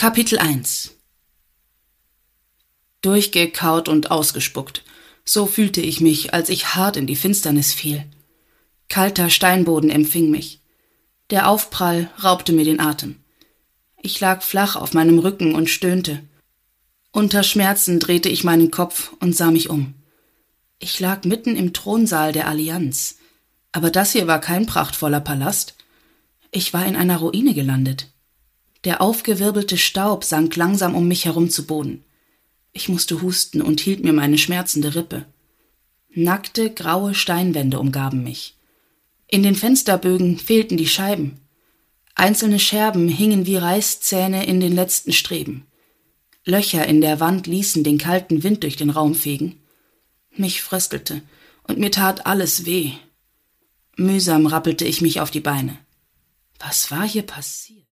Kapitel 1 Durchgekaut und ausgespuckt. So fühlte ich mich, als ich hart in die Finsternis fiel. Kalter Steinboden empfing mich. Der Aufprall raubte mir den Atem. Ich lag flach auf meinem Rücken und stöhnte. Unter Schmerzen drehte ich meinen Kopf und sah mich um. Ich lag mitten im Thronsaal der Allianz. Aber das hier war kein prachtvoller Palast. Ich war in einer Ruine gelandet. Der aufgewirbelte Staub sank langsam um mich herum zu Boden. Ich musste husten und hielt mir meine schmerzende Rippe. Nackte, graue Steinwände umgaben mich. In den Fensterbögen fehlten die Scheiben. Einzelne Scherben hingen wie Reißzähne in den letzten Streben. Löcher in der Wand ließen den kalten Wind durch den Raum fegen. Mich fröstelte, und mir tat alles weh. Mühsam rappelte ich mich auf die Beine. Was war hier passiert?